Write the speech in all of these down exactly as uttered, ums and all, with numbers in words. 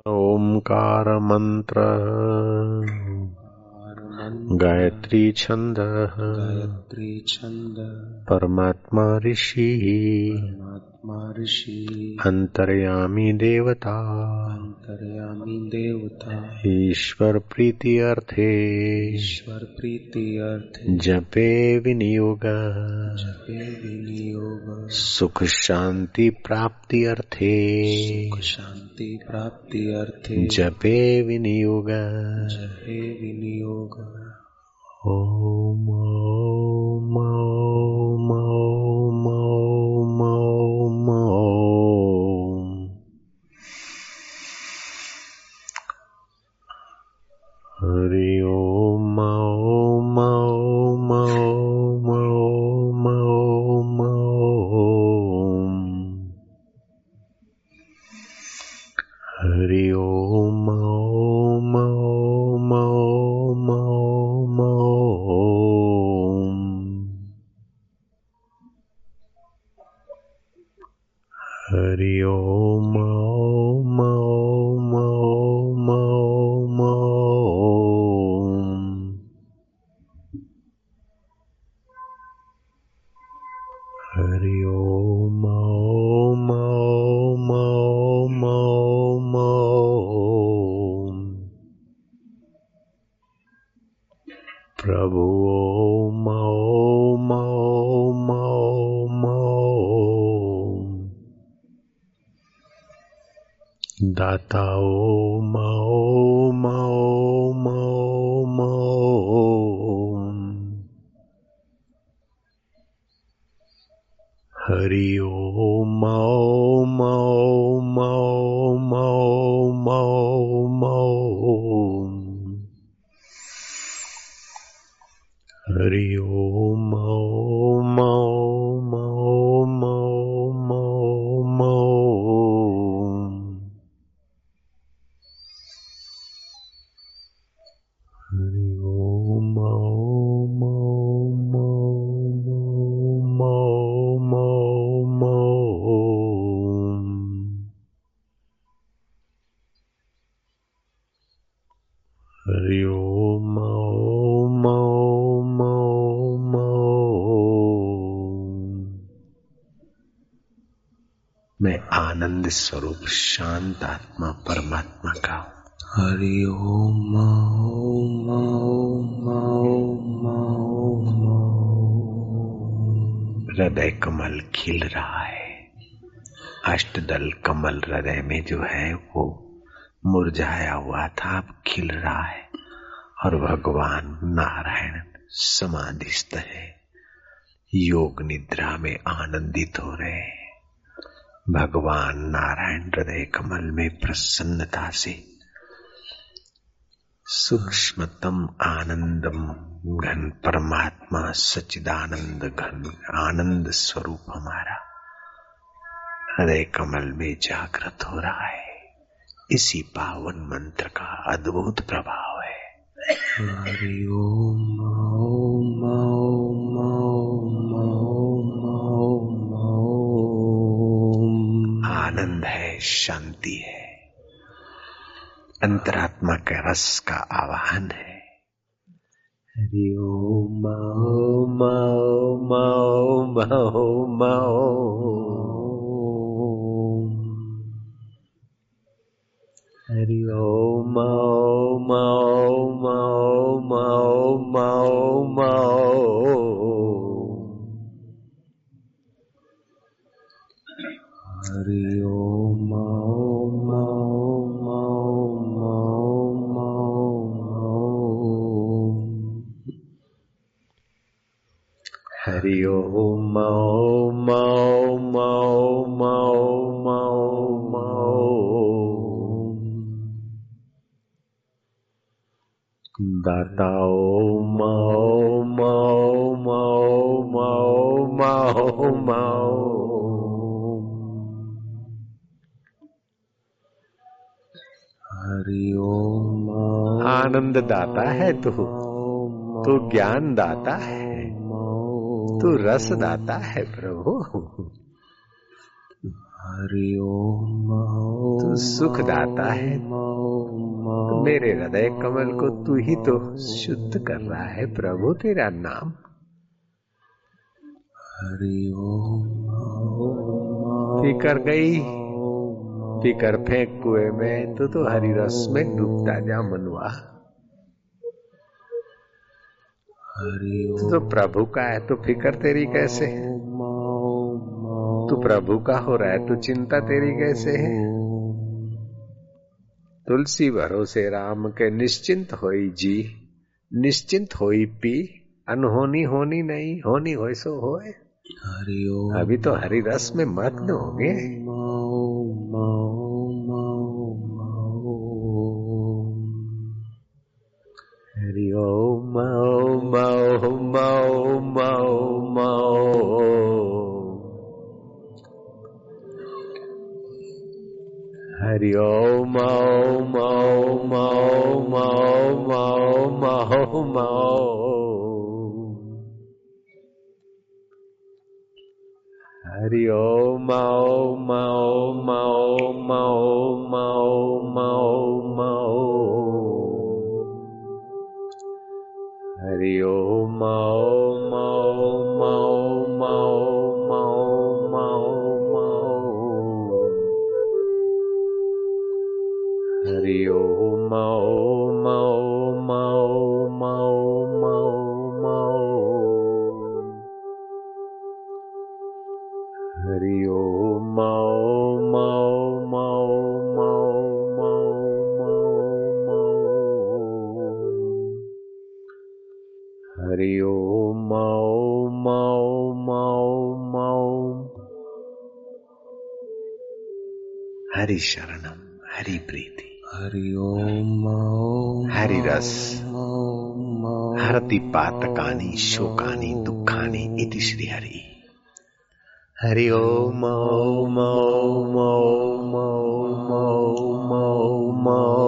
ओंकार मंत्र गायत्री छंद गायत्री छंद परमात्मा ऋषि परमात्मा ऋषि अंतर्यामी देवता अंतर्यामी देवता ईश्वर प्रीति अर्थे ईश्वर प्रीति अर्थे जपे विनियोग जपे विनियोग सुख शांति प्राप्ति अर्थे सुख शांति प्राप्ति अर्थे जपे विनियोग जपे विनियोग। ओम ओम ओम ओम ओम ओम ओम। हरि ओम ओम ओम ओम ओम ओम ओम। हरि ओम ओम ओम ओम ओम ओम। हरि ओम ओम ओम ओम ओम ओम। हरि ओम ओम ओम ओम ओम ओम। प्रभु ओम ओम ओम ओम ओम। दाता ओम ओम ओम ओम ओम। हरि ओम ओम ओम ओम ओम ओम ओम। हरि ओम ओम ओम ओम ओम ओम ओम। हरि ओम ओम ओम ओम ओम ओम ओम ओम। हरि ओम ओम ओम ओम ओम। मैं आनंद स्वरूप शांत आत्मा परमात्मा का हूँ। हरि ओम ओम ओम ओम ओम। हृदय कमल खिल रहा है। अष्टदल कमल हृदय में जो है वो मुरझाया हुआ था, अब खिल रहा है और भगवान नारायण समाधिस्थ है, योग निद्रा में आनंदित हो रहे हैं। भगवान नारायण हृदय कमल में प्रसन्नता से सूक्ष्मतम आनंदम घन परमात्मा सच्चिदानंद घन आनंद स्वरूप हमारा हृदय कमल में जागृत हो रहा है। इसी पावन मंत्र का अद्भुत प्रभाव है। हरि ओम ओम ओम ओम ओम ओम। आनंद है, शांति है, अंतरात्मा के रस का आवाहन है। हरि ओम ओम ओम ओम ओम ओम। हरि ओम ओम ओम ओम ओम ओम ओम। हरि ओम ओम ओम ओम ओम ओम। हरि ओम ओम ओम ओम ओम ओम ओम। दाता ओम ओम ओम ओम ओम ओम ओम। हरि ओम आनंद दाता है तू, तू ज्ञान दाता है, तू रस दाता है प्रभु। हरि ओम। तू सुखदाता है, तो मेरे हृदय कमल को तू ही तो शुद्ध कर रहा है प्रभु। तेरा नाम हरि ओम। पीकर गई, पीकर फेंक कुएं में, तू तो हरि रस में डूबता जा मनुआ। तू तो प्रभु का है, तो फिकर तेरी कैसे है? तू प्रभु का हो रहा है, तो चिंता तेरी कैसे है? तुलसी भरोसे राम के निश्चिंत होई जी, निश्चिंत होई पी, अनहोनी होनी नहीं, होनी होय सो होए। अभी तो हरि रस में मग्न हो गए। हरि ओम ओम ओम ओम ओम हरि ओम ओम ओम ओम ओम ओम हरि ओम ओम ओम ओम ओम ओम हरि ओम ओम ओम ओम ओम हरि ओम ओम ओम ओम हरि ओम ओम ओम हरि ओम ओम ओम ओम हरि शरणम हरि प्रीति हरि ओम। हरि रस हरति पातकानि शोकानि दुःखानि इति श्री हरि। हरि ओम ओम ओम ओम ओम ओम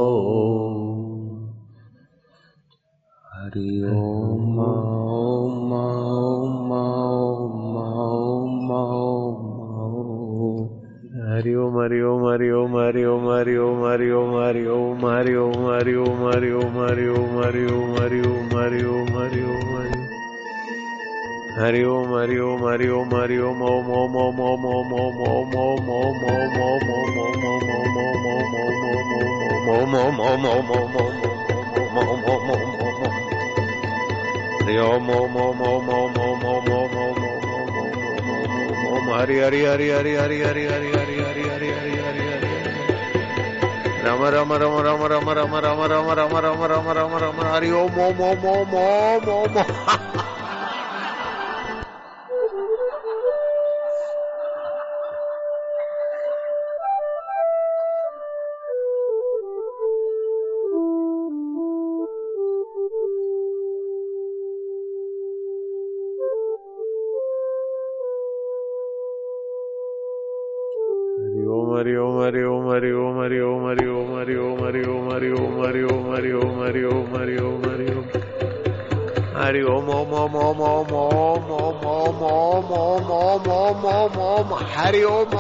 हरि ओम ओम ओम हरि ओम हरि ओम हरि ओम हरि ओम हरि ओम हरि ओम हरि ओम हरि ओम हरि ओम हरि ओम हरि ओम हरि ओम हरि ओम हरि ओम हरि ओम हरि ओम हरि ओम हरि ओम हरि ओम ओम ओम ओम ओम ओम ओम ओम ओम ओम ओम ओम ओम ओम ओम ओम हरि ओम ओम ओम ओम ओम ओम ओम ओम ओम ओम हरि हरि हरि हरि हरि हरि हरि हरि हरि हरि हरि हरि हरि राम राम राम राम राम राम राम राम राम राम राम राम राम हरि ओम ओम ओम ओम ओम ओम हरि ओम हरि ओम हरि ओम हरि ओम हरि ओम हरि ओम हरि ओम हरि ओम हरि ओम हरि ओम हरि ओम हरि ओम हरि ओम हरि ओम ओम ओम ओम ओम ओम ओम ओम ओम ओम ओम ओम ओम हरि ओम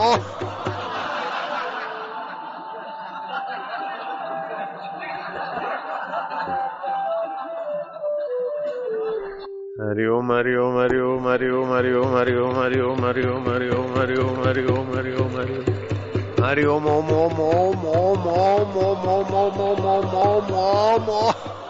हरि ओम हरि ओम हरि ओम हरि ओम हरि ओम हरि ओम हरि ओम हरि ओम हरि ओम हरि ओम हरि ओम हरि ओम हरि ओम हरि ओम ओम ओम ओम ओम ओम ओम ओम ओम ओम ओम ओम ओम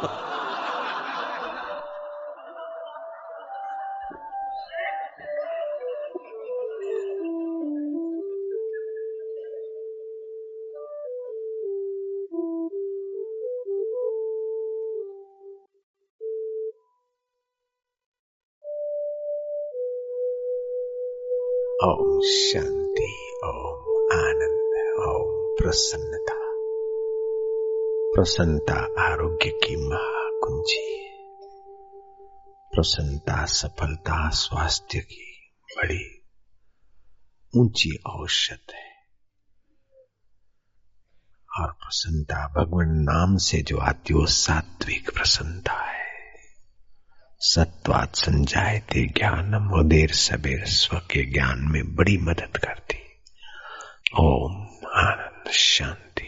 ओम शांति ओम आनंद ओम प्रसन्नता। प्रसन्नता आरोग्य की महाकुंजी, प्रसन्नता सफलता स्वास्थ्य की बड़ी ऊंची औषध है। और प्रसन्नता भगवान नाम से जो आती वो सात्विक प्रसन्नता है। सत्वात् संजायते ज्ञानम, वो देर सबेर स्व के ज्ञान में बड़ी मदद करती। ओम आनंद शांति।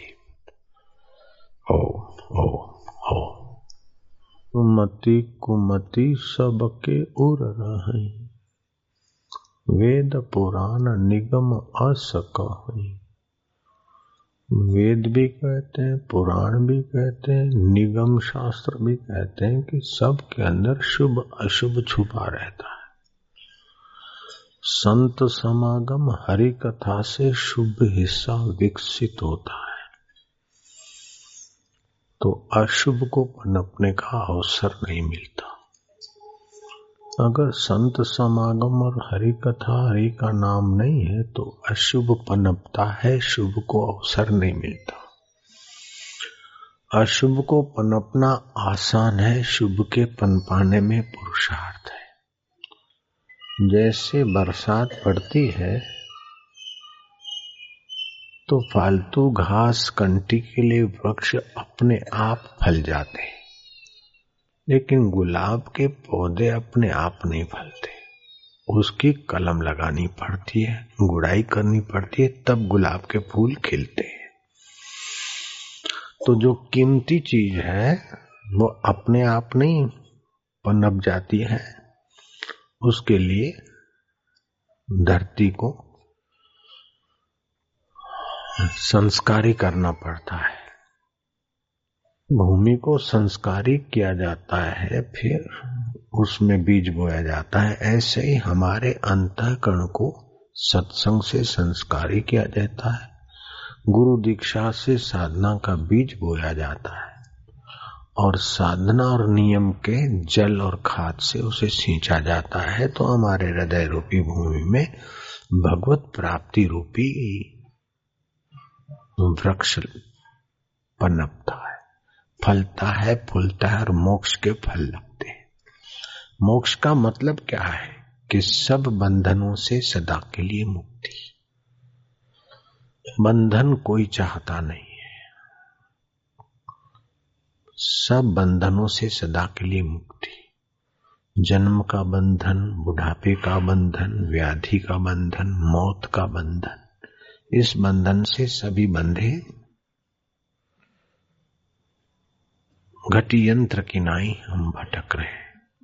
ओम ओम ओम। सुमति कुमति सबके उर रही, वेद पुराण निगम असकहि। वेद भी कहते हैं, पुराण भी कहते हैं, निगम शास्त्र भी कहते हैं कि सब के अंदर शुभ अशुभ छुपा रहता है। संत समागम हरि कथा से शुभ हिस्सा विकसित होता है, तो अशुभ को पनपने का अवसर नहीं मिलता। अगर संत समागम और हरि कथा, हरि का नाम नहीं है तो अशुभ पनपता है, शुभ को अवसर नहीं मिलता। अशुभ को पनपना आसान है, शुभ के पनपाने में पुरुषार्थ है। जैसे बरसात पड़ती है तो फालतू घास कंटी के लिए वृक्ष अपने आप फल जाते हैं, लेकिन गुलाब के पौधे अपने आप नहीं फलते। उसकी कलम लगानी पड़ती है, गुड़ाई करनी पड़ती है, तब गुलाब के फूल खिलते हैं। तो जो कीमती चीज है वो अपने आप नहीं पनप जाती है, उसके लिए धरती को संस्कारी करना पड़ता है, भूमि को संस्कारी किया जाता है, फिर उसमें बीज बोया जाता है। ऐसे ही हमारे अंतःकरण को सत्संग से संस्कारी किया जाता है, गुरु दीक्षा से साधना का बीज बोया जाता है, और साधना और नियम के जल और खाद से उसे सींचा जाता है। तो हमारे हृदय रूपी भूमि में भगवत प्राप्ति रूपी वृक्ष पनपता है, फलता है, फूलता है और मोक्ष के फल लगते हैं। मोक्ष का मतलब क्या है कि सब बंधनों से सदा के लिए मुक्ति। बंधन कोई चाहता नहीं है, सब बंधनों से सदा के लिए मुक्ति। जन्म का बंधन, बुढ़ापे का बंधन, व्याधि का बंधन, मौत का बंधन, इस बंधन से सभी बंधे घटी यंत्र की नाई हम भटक रहे।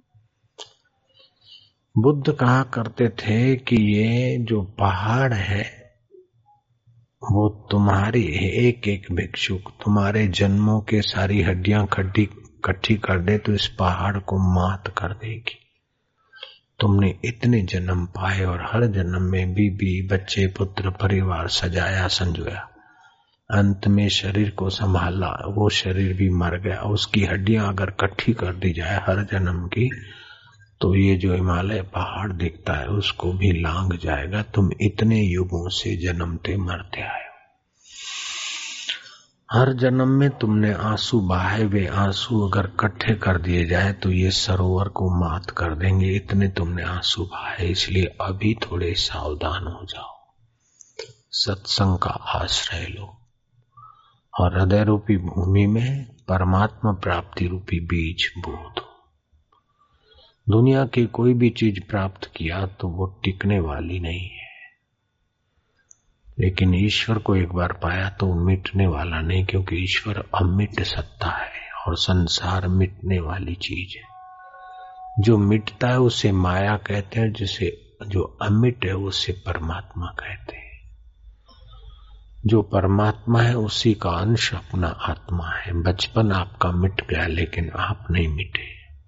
बुद्ध कहा करते थे कि ये जो पहाड़ है वो तुम्हारी एक एक भिक्षुक तुम्हारे जन्मों के सारी हड्डियां खड्डी इकट्ठी कर दे तो इस पहाड़ को मात कर देगी। तुमने इतने जन्म पाए और हर जन्म में बीबी, बच्चे, पुत्र, परिवार सजाया संजोया, अंत में शरीर को संभाला, वो शरीर भी मर गया। उसकी हड्डियां अगर इकट्ठी कर दी जाए हर जन्म की, तो ये जो हिमालय पहाड़ दिखता है उसको भी लांघ जाएगा। तुम इतने युगों से जन्मते मरते आए हो, हर जन्म में तुमने आंसू बहाए, वे आंसू अगर इकट्ठे कर दिए जाए तो ये सरोवर को मात कर देंगे। इतने तुमने आंसू बहाए, इसलिए अभी थोड़े सावधान हो जाओ, सत्संग का आश्रय लो और हृदय रूपी भूमि में परमात्मा प्राप्ति रूपी बीज बो दो। दुनिया की कोई भी चीज प्राप्त किया तो वो टिकने वाली नहीं है, लेकिन ईश्वर को एक बार पाया तो मिटने वाला नहीं, क्योंकि ईश्वर अमिट सत्ता है और संसार मिटने वाली चीज है। जो मिटता है उसे माया कहते हैं, जिसे जो अमिट है उसे परमात्मा कहते हैं। जो परमात्मा है उसी का अंश अपना आत्मा है। बचपन आपका मिट गया लेकिन आप नहीं मिटे,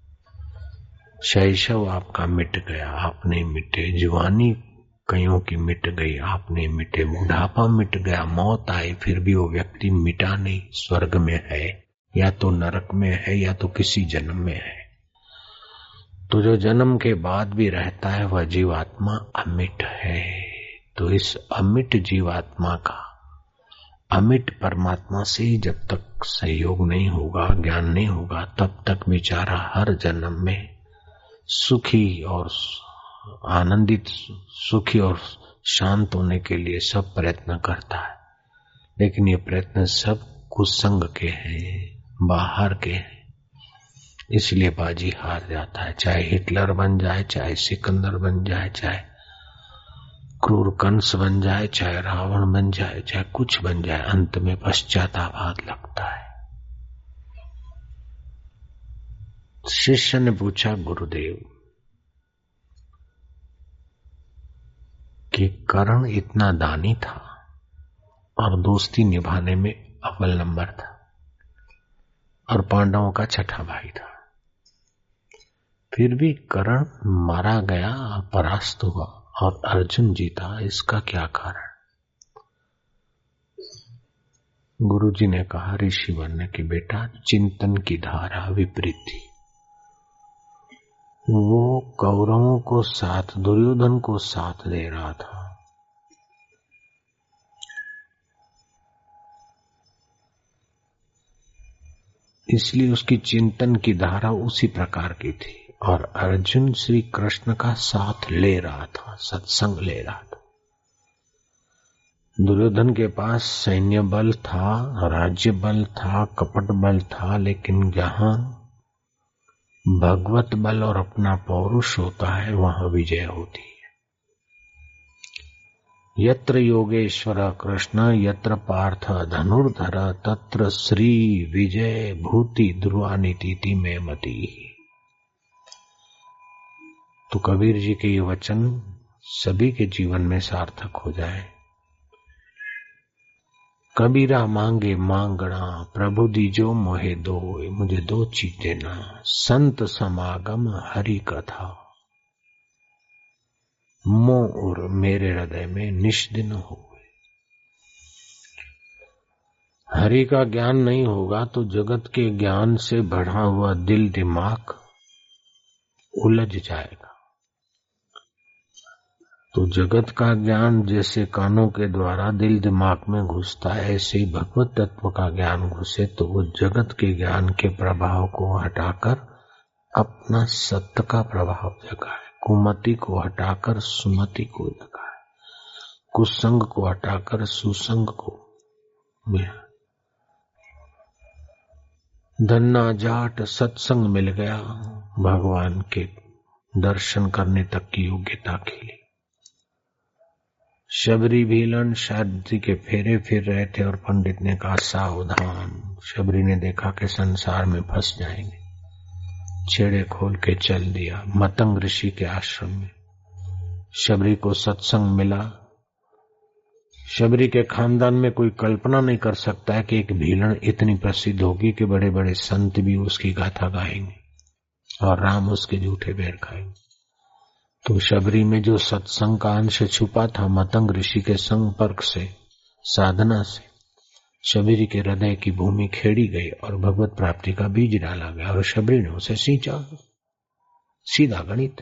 शैशव आपका मिट गया, आप नहीं मिटे, जवानी कईयों की मिट गई, आप नहीं मिटे, बुढ़ापा मिट गया, मौत आई, फिर भी वो व्यक्ति मिटा नहीं, स्वर्ग में है या तो नरक में है या तो किसी जन्म में है। तो जो जन्म के बाद भी रहता है वह जीवात्मा अमिट है। तो इस अमिट जीवात्मा का अमिट परमात्मा से जब तक सहयोग नहीं होगा, ज्ञान नहीं होगा, तब तक बेचारा हर जन्म में सुखी और आनंदित, सुखी और शांत होने के लिए सब प्रयत्न करता है, लेकिन ये प्रयत्न सब कुसंग के हैं, बाहर के हैं, इसलिए बाजी हार जाता है। चाहे हिटलर बन जाए, चाहे सिकंदर बन जाए, चाहे क्रूर कंस बन जाए, चाहे रावण बन जाए, चाहे कुछ बन जाए, अंत में पश्चाताप लगता है। शिष्य ने पूछा, गुरुदेव कि कर्ण इतना दानी था और दोस्ती निभाने में अव्वल नंबर था और पांडवों का छठा भाई था, फिर भी कर्ण मारा गया, परास्त हुआ और अर्जुन जीता, इसका क्या कारण? गुरुजी ने कहा, ऋषिवर ने कि बेटा, चिंतन की धारा विपरीत थी। वो कौरवों को साथ, दुर्योधन को साथ दे रहा था, इसलिए उसकी चिंतन की धारा उसी प्रकार की थी। और अर्जुन श्री कृष्ण का साथ ले रहा था, सत्संग ले रहा था। दुर्योधन के पास सैन्य बल था, राज्य बल था, कपट बल था, लेकिन जहां भगवत बल और अपना पौरुष होता है वहां विजय होती है। यत्र योगेश्वर कृष्ण यत्र पार्थ धनुर्धर तत्र श्री विजय भूति ध्रुवानीति में मति। तो कबीर जी के ये वचन सभी के जीवन में सार्थक हो जाए। कबीरा मांगे मांगना प्रभु दीजो मोहे दो, मुझे दो चीज देना, संत समागम हरि कथा मोह और मेरे हृदय में निष्दिन हो। हरि का ज्ञान नहीं होगा तो जगत के ज्ञान से बढ़ा हुआ दिल दिमाग उलझ जाएगा। तो जगत का ज्ञान जैसे कानों के द्वारा दिल दिमाग में घुसता है, ऐसे ही भगवत तत्व का ज्ञान घुसे तो वो जगत के ज्ञान के प्रभाव को हटाकर अपना सत्य का प्रभाव जगाए, कुमति को हटाकर सुमति को जगाए, कुसंग को हटाकर सुसंग को मिला। धन्ना जाट सत्संग मिल गया, भगवान के दर्शन करने तक की योग्यता खिली। शबरी भीलन शादी के फेरे फिर रहे थे और पंडित ने कहा सावधान। शबरी ने देखा कि संसार में फंस जाएंगे, छेड़े खोल के चल दिया मतंग ऋषि के आश्रम में। शबरी को सत्संग मिला। शबरी के खानदान में कोई कल्पना नहीं कर सकता है कि एक भीलन इतनी प्रसिद्ध होगी कि बड़े बड़े संत भी उसकी गाथा गाएंगे और राम उसके झूठे बैर खाएंगे। तो शबरी में जो सत्संग का अंश छुपा था, मतंग ऋषि के संपर्क से, साधना से शबरी के हृदय की भूमि खेड़ी गई और भगवत प्राप्ति का बीज डाला गया और शबरी ने उसे सींचा। सीधा गणित।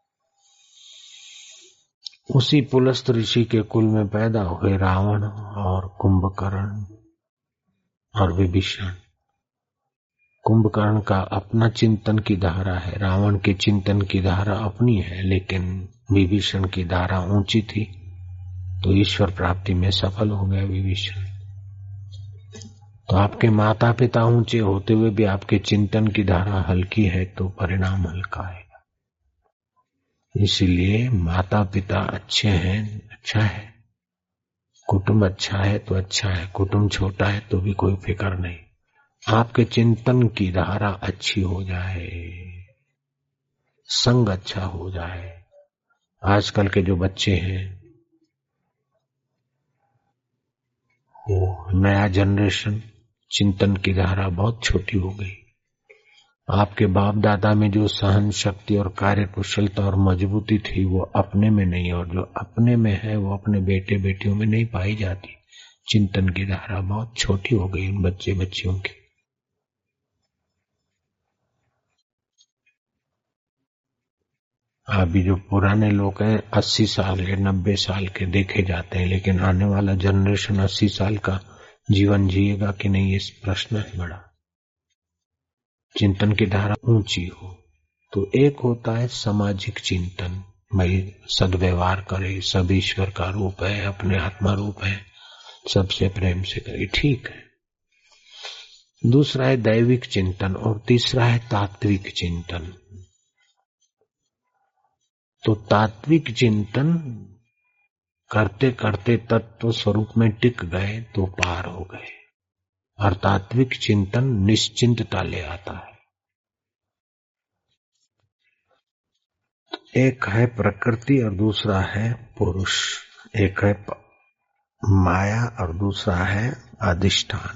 उसी पुलस्त ऋषि के कुल में पैदा हुए रावण और कुंभकर्ण और विभीषण। कुंभकर्ण का अपना चिंतन की धारा है, रावण के चिंतन की धारा अपनी है, लेकिन विभीषण की धारा ऊंची थी तो ईश्वर प्राप्ति में सफल हो गया विभीषण। तो आपके माता पिता ऊंचे होते हुए भी आपके चिंतन की धारा हल्की है तो परिणाम हल्का है। इसीलिए माता पिता अच्छे हैं, अच्छा है, कुटुंब अच्छा है तो अच्छा है, कुटुंब छोटा है तो भी कोई फिक्र नहीं। आपके चिंतन की धारा अच्छी हो जाए, संग अच्छा हो जाए। आजकल के जो बच्चे हैं वो नया जनरेशन, चिंतन की धारा बहुत छोटी हो गई। आपके बाप दादा में जो सहन शक्ति और कार्य कुशलता और मजबूती थी वो अपने में नहीं, और जो अपने में है वो अपने बेटे बेटियों में नहीं पाई जाती। चिंतन की धारा बहुत छोटी हो गई उन बच्चे बच्चियों की। अभी जो पुराने लोग हैं अस्सी साल के नब्बे साल के देखे जाते हैं, लेकिन आने वाला जनरेशन अस्सी साल का जीवन जिएगा कि नहीं ये प्रश्न है बड़ा। चिंतन की धारा ऊंची हो तो एक होता है सामाजिक चिंतन, भाई सद्व्यवहार करे, सब ईश्वर का रूप है, अपने आत्मा रूप है, सबसे प्रेम से करे, ठीक है। दूसरा है दैविक चिंतन और तीसरा है तात्विक चिंतन। तो तात्विक चिंतन करते करते तत्व स्वरूप में टिक गए तो पार हो गए। और तात्विक चिंतन निश्चिंतता ले आता है। एक है प्रकृति और दूसरा है पुरुष, एक है माया और दूसरा है अधिष्ठान।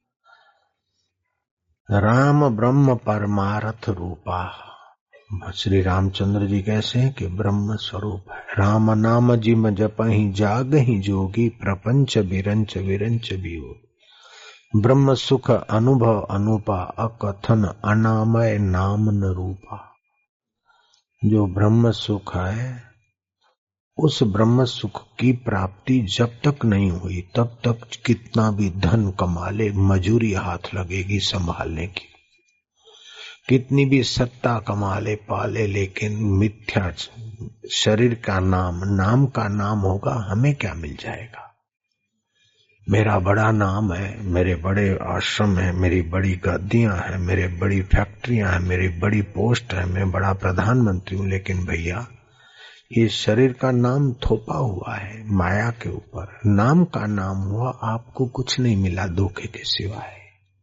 राम ब्रह्म परमार्थ रूपा। श्री रामचंद्र जी कैसे हैं कि ब्रह्म स्वरूप है। राम नाम जिम जपहि जागहि जोगी, प्रपंच विरंच विरंच वियोग। ब्रह्म सुख अनुभव अनुपा, अकथन अनामय नाम न रूपा। जो ब्रह्म सुख है, उस ब्रह्म सुख की प्राप्ति जब तक नहीं हुई तब तक कितना भी धन कमा ले, मजूरी हाथ लगेगी संभालने की। कितनी भी सत्ता कमा ले पाले, लेकिन मिथ्या शरीर का नाम, नाम का नाम होगा, हमें क्या मिल जाएगा। मेरा बड़ा नाम है, मेरे बड़े आश्रम है, मेरी बड़ी गद्दियां हैं, मेरे बड़ी फैक्ट्रियां हैं, मेरी बड़ी पोस्ट है, मैं बड़ा प्रधानमंत्री हूं, लेकिन भैया ये शरीर का नाम थोपा हुआ है माया के ऊपर। नाम का नाम हुआ, आपको कुछ नहीं मिला धोखे के सिवाय।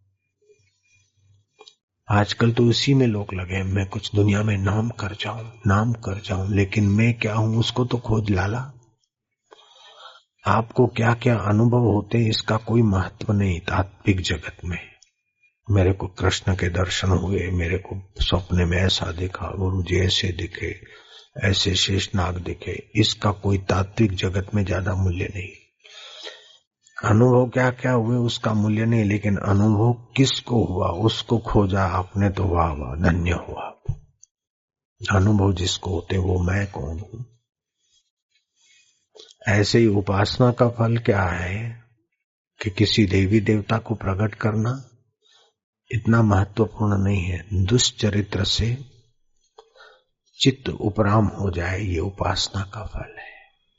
आजकल तो इसी में लोग लगे, मैं कुछ दुनिया में नाम कर जाऊं, नाम कर जाऊं, लेकिन मैं क्या हूं उसको तो खोज लाला। आपको क्या क्या अनुभव होते हैं इसका कोई महत्व नहीं तात्विक जगत में। मेरे को कृष्ण के दर्शन हुए, मेरे को सपने में ऐसा दिखा, गुरु जी ऐसे दिखे, ऐसे शेषनाग दिखे, इसका कोई तात्विक जगत में ज्यादा मूल्य नहीं। अनुभव क्या क्या हुए उसका मूल्य नहीं, लेकिन अनुभव किसको हुआ उसको खोजा आपने तो वाह वाह, धन्य हुआ। अनुभव जिसको होते वो मैं कौन हूं। ऐसे ही उपासना का फल क्या है कि किसी देवी देवता को प्रकट करना इतना महत्वपूर्ण नहीं है। दुष्चरित्र से चित्त उपराम हो जाए, ये उपासना का फल है।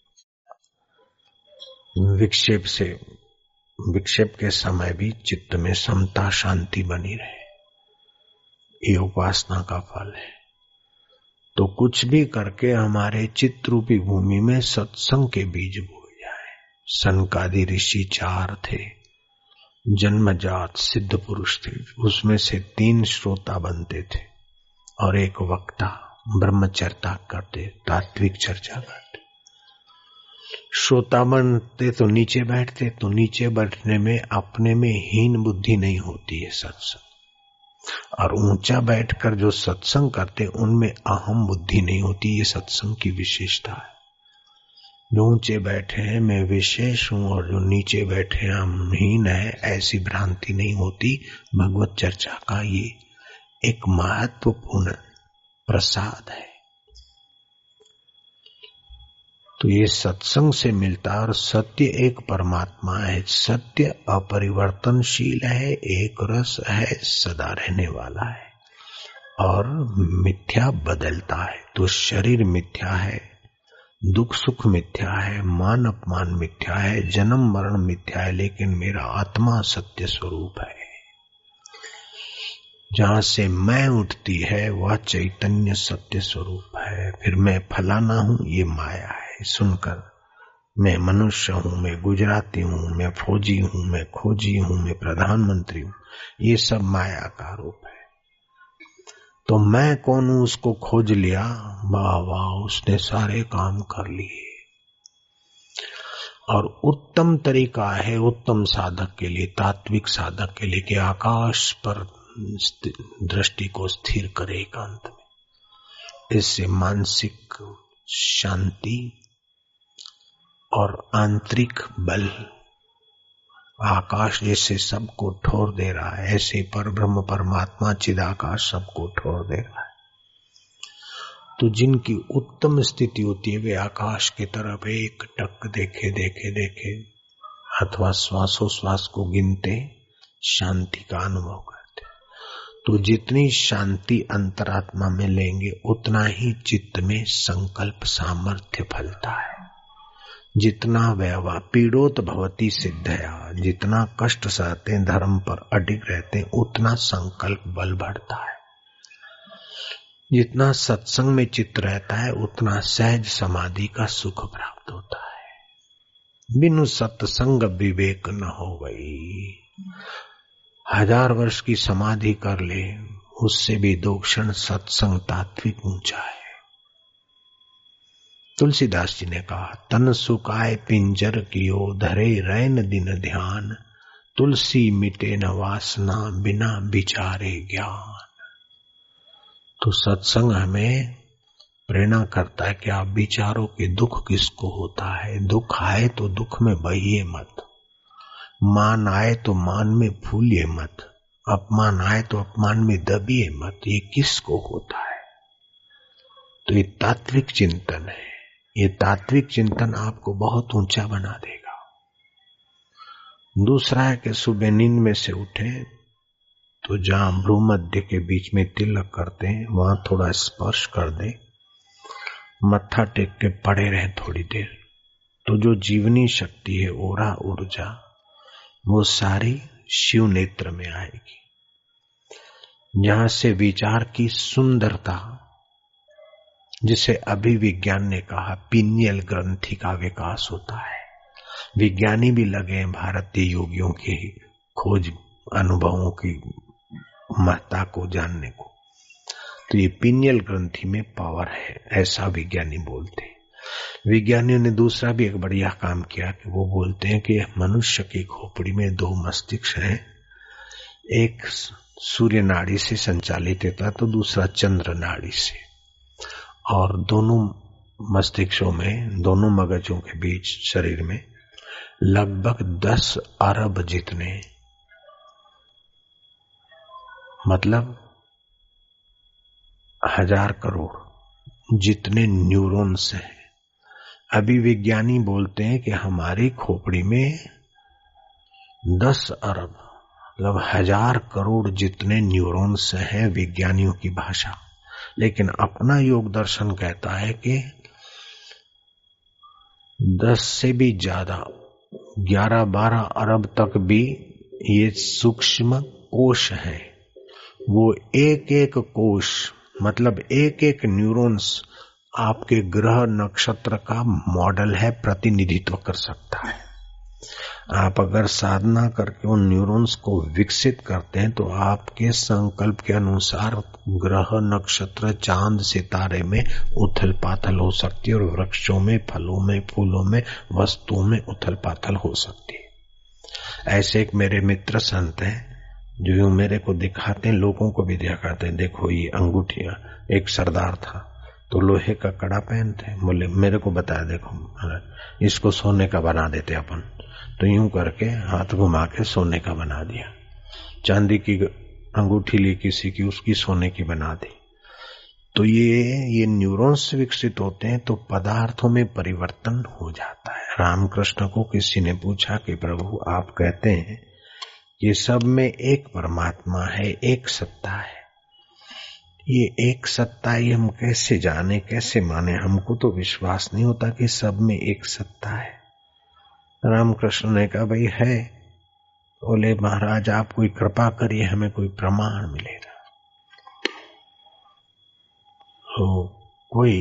विक्षेप से विक्षेप के समय भी चित्त में समता शांति बनी रहे, ये उपासना का फल है। तो कुछ भी करके हमारे चित्त रूपी भूमि में सत्संग के बीज बो जाए। सनकादि ऋषि चार थे, जन्मजात सिद्ध पुरुष थे, उसमें से तीन श्रोता बनते थे और एक वक्ता ब्रह्मचर्या करते, तात्विक चर्चा करते। श्रोता बनते तो नीचे बैठते, तो नीचे बैठने में अपने में हीन बुद्धि नहीं होती है सत्संग, और ऊंचा बैठकर जो सत्संग करते उनमें अहम बुद्धि नहीं होती। ये सत्संग की विशेषता है। जो ऊंचे बैठे हैं मैं विशेष हूं और जो नीचे बैठे हैं हम हीन है, ऐसी भ्रांति नहीं होती। भगवत चर्चा का ये एक महत्वपूर्ण प्रसाद है। तो ये सत्संग से मिलता है। और सत्य एक परमात्मा है, सत्य अपरिवर्तनशील है, एक रस है, सदा रहने वाला है, और मिथ्या बदलता है। तो शरीर मिथ्या है, दुख सुख मिथ्या है, मान अपमान मिथ्या है, जन्म मरण मिथ्या है, लेकिन मेरा आत्मा सत्य स्वरूप है। जहां से मैं उठती है वह चैतन्य सत्य स्वरूप है। फिर मैं फलाना हूं, ये माया है। सुनकर मैं मनुष्य हूं, मैं गुजराती हूं, मैं फौजी हूं, मैं खोजी हूं, मैं प्रधानमंत्री हूं, ये सब माया का रूप है। तो मैं कौन हूं उसको खोज लिया, वाह वाह, उसने सारे काम कर लिए। और उत्तम तरीका है उत्तम साधक के लिए, तात्विक साधक के लिए, कि आकाश पर दृष्टि को स्थिर करे एकांत में। इससे मानसिक शांति और आंतरिक बल, आकाश जैसे सबको ठोर दे रहा है, ऐसे पर ब्रह्म परमात्मा चिदाकाश सबको ठोर दे रहा है। तो जिनकी उत्तम स्थिति होती है वे आकाश की तरफ एक टक देखे देखे देखे अथवा श्वासोश्वास को गिनते शांति का अनुभव करते। तो जितनी शांति अंतरात्मा में लेंगे उतना ही चित्त में संकल्प सामर्थ्य फलता है। जितना वैवा पीड़ोत भवती सिद्धया, जितना कष्ट सहते धर्म पर अडिग रहते उतना संकल्प बल बढ़ता है। जितना सत्संग में चित्त रहता है उतना सहज समाधि का सुख प्राप्त होता है। बिनु सत्संग विवेक न हो गई। हजार वर्ष की समाधि कर ले, उससे भी दो क्षण सत्संग तात्विक ऊंचा है। तुलसीदास जी ने कहा, तन सुकाए पिंजर कियो, धरे रैन दिन ध्यान, तुलसी मिटे न वासना, बिना विचारे ज्ञान। तो सत्संग हमें प्रेरणा करता है कि आप विचारो कि दुख किसको होता है। दुख आए तो दुख में बहिए मत, मान आए तो मान में फूलिए मत, अपमान आए तो अपमान में दबिए मत। ये किसको होता है? तो ये तात्विक चिंतन है। ये तात्विक चिंतन आपको बहुत ऊंचा बना देगा। दूसरा है कि सुबह नींद में से उठे तो जहां भ्रूमध्य के बीच में तिलक करते हैं वहां थोड़ा स्पर्श कर दे, मत्था टेक के पड़े रहे थोड़ी देर, तो जो जीवनी शक्ति है, ओरा ऊर्जा, वो सारी शिव नेत्र में आएगी। जहां से विचार की सुंदरता, जिसे अभी विज्ञान ने कहा पिनियल ग्रंथि का विकास होता है। विज्ञानी भी लगे हैं भारतीय योगियों की खोज अनुभवों की महत्ता को जानने को। तो ये पिनियल ग्रंथि में पावर है, ऐसा विज्ञानी बोलते हैं। विज्ञानियों ने दूसरा भी एक बढ़िया काम किया कि वो बोलते हैं कि मनुष्य की खोपड़ी में दो मस्तिष्क हैं, एक सूर्य नाड़ी से संचालित होता है तो दूसरा चंद्र नाड़ी से, और दोनों मस्तिष्कों में, दोनों मगजों के बीच शरीर में लगभग दस अरब जितने, मतलब हजार करोड़ जितने न्यूरॉन्स हैं। अभी विज्ञानी बोलते हैं कि हमारी खोपड़ी में दस अरब मतलब हजार करोड़ जितने न्यूरॉन्स हैं, विज्ञानियों की भाषा। लेकिन अपना योग दर्शन कहता है कि दस से भी ज्यादा, ग्यारह बारह अरब तक भी ये सूक्ष्म कोश है। वो एक एक कोश मतलब एक एक न्यूरॉन्स आपके ग्रह नक्षत्र का मॉडल है, प्रतिनिधित्व कर सकता है। आप अगर साधना करके उन न्यूरॉन्स को विकसित करते हैं तो आपके संकल्प के अनुसार ग्रह नक्षत्र चांद सितारे में उथल पाथल हो सकती है, और वृक्षों में, फलों में, फूलों में, वस्तुओं में उथल पाथल हो सकती है। ऐसे एक मेरे मित्र संत हैं जो यूं मेरे को दिखाते हैं, लोगों को भी दिखाते हैं, देखो ये अंगूठियां। एक सरदार था तो लोहे का कड़ा पहनते, बोले मेरे को बताया, देखो इसको सोने का बना देते अपन। तो यूं करके हाथ घुमा के सोने का बना दिया। चांदी की अंगूठी ली किसी की, उसकी सोने की बना दी। तो ये ये न्यूरॉन्स विकसित होते हैं तो पदार्थों में परिवर्तन हो जाता है। रामकृष्ण को किसी ने पूछा कि प्रभु आप कहते हैं कि सब में एक परमात्मा है, एक सत्ता है, ये एक सत्ता ही हम कैसे जाने, कैसे माने? हमको तो विश्वास नहीं होता कि सब में एक सत्ता है। रामकृष्ण ने कहा भाई है। बोले महाराज आप कोई कृपा करिए, हमें कोई प्रमाण मिलेगा। तो कोई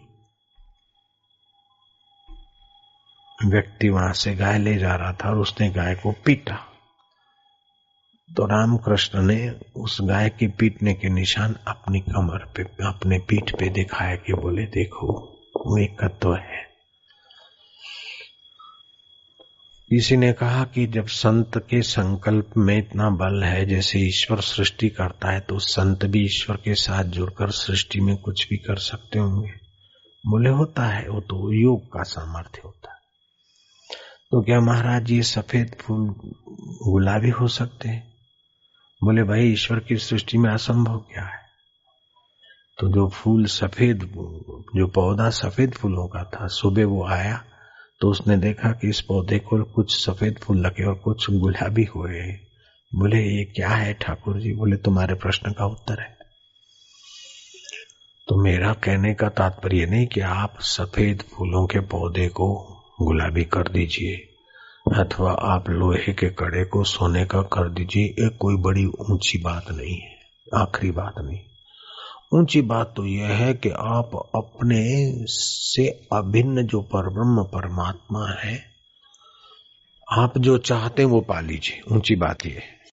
व्यक्ति वहां से गाय ले जा रहा था और उसने गाय को पीटा। तो रामकृष्ण ने उस गाय की पीटने के निशान अपनी कमर पे, अपने पीठ पे दिखाया कि बोले देखो वो एक तत्व है। किसी ने कहा कि जब संत के संकल्प में इतना बल है, जैसे ईश्वर सृष्टि करता है तो संत भी ईश्वर के साथ जुड़कर सृष्टि में कुछ भी कर सकते होंगे। बोले होता है, वो तो योग का सामर्थ्य होता है। तो क्या महाराज ये सफेद फूल गुलाबी हो सकते हैं? बोले भाई ईश्वर की सृष्टि में असंभव क्या है? तो जो फूल सफेद, जो पौधा सफेद फूलों का था, सुबह वो आया तो उसने देखा कि इस पौधे को कुछ सफेद फूल लगे और कुछ गुलाबी हुए। बोले ये क्या है ठाकुर जी? बोले तुम्हारे प्रश्न का उत्तर है। तो मेरा कहने का तात्पर्य नहीं कि आप सफेद फूलों के पौधे को गुलाबी कर दीजिए अथवा आप लोहे के कड़े को सोने का कर दीजिए। ये कोई बड़ी ऊंची बात नहीं है, आखिरी बात नहीं। ऊंची बात तो यह है कि आप अपने से अभिन्न जो परब्रह्म परमात्मा है आप जो चाहते हैं वो पा लीजिए, ऊंची बात ये है।